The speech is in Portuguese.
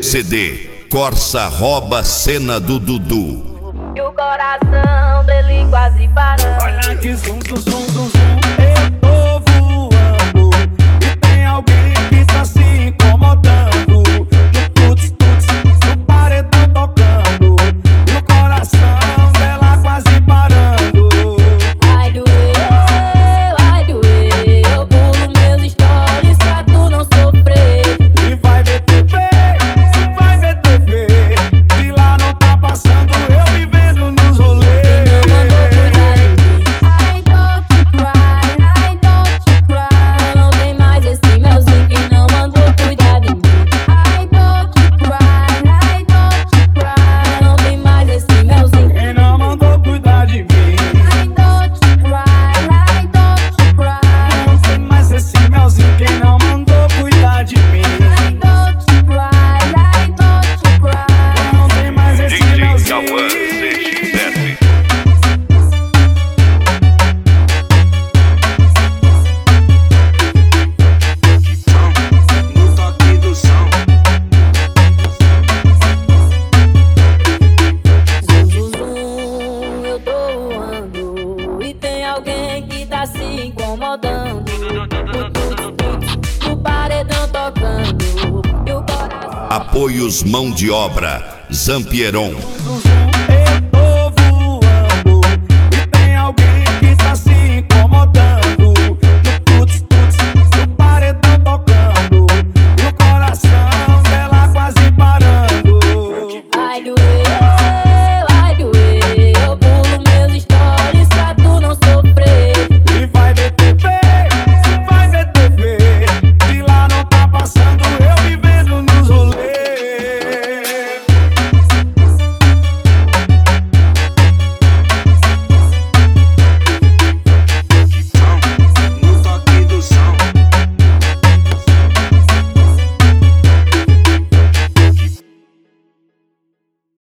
CD Corsa rouba a cena do Dudu. E o coração dele quase parando. Olha que zum, zum, zum, zum, zum. Eu tô voando e tem alguém que tá se incomodando. No tuts, tuts, no paredão tocando. E o coração dela quase parando. Vai doer, eu pulo meus stories pra tu não sofrer. E vai ver TV, se vai ver TV. De lá não tá passando, eu vivendo nos rolês. I don't cry. Não tem mais esse melzinho que não mandou cuidar de mim. I don't cry. Não tem mais esse melzinho. Quem não mandou cuidar de mim? I don't cry. Não tem mais esse melzinho. Quem não mandou cuidar de mim? I don't cry. Não tem mais esse DJ Cauã melzinho. CX7. No toque do som. Zum, zum, zum, eu tô voando e tem alguém que tá se incomodando. O paredão tocando e o coração. Apoios Mão de Obra Zampieron.